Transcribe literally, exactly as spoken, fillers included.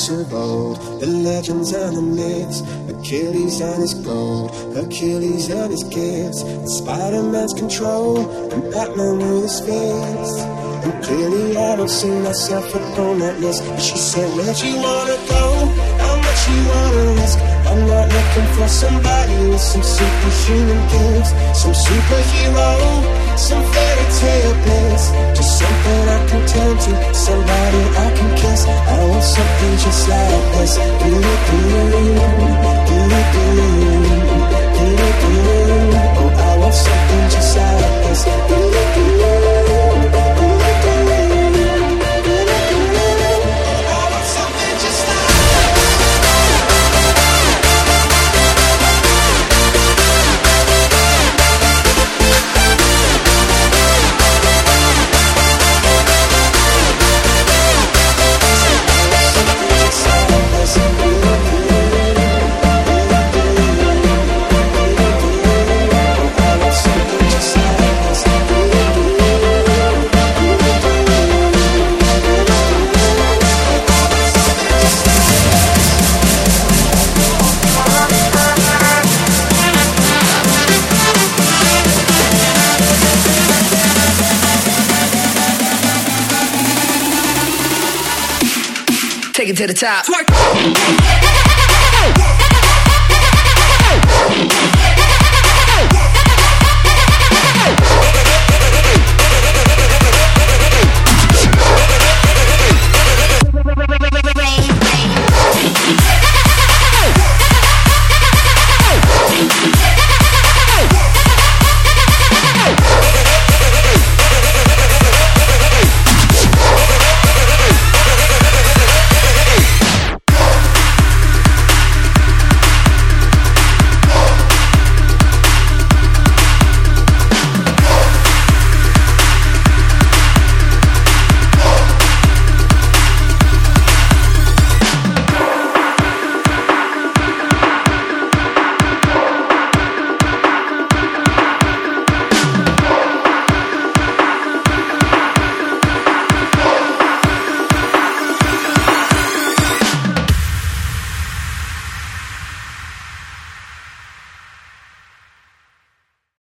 heroes of old, the legends and the myths, Achilles and his gold, Achilles and his gifts, and Spider-Man's control, and Batman with his fists. And clearly I don't see myself upon that list. And she said, where'd you wanna go? How much you wanna risk? I'm not looking for somebody with some superhuman gifts, some superhero, some fairy tale bliss. Just something I can turn to, somebody I can kiss. I want something just like this. Do it, do it, do it, do it, do it, do it. Oh, I want something just like this. Do it, do it. Take it to the top. Twerk.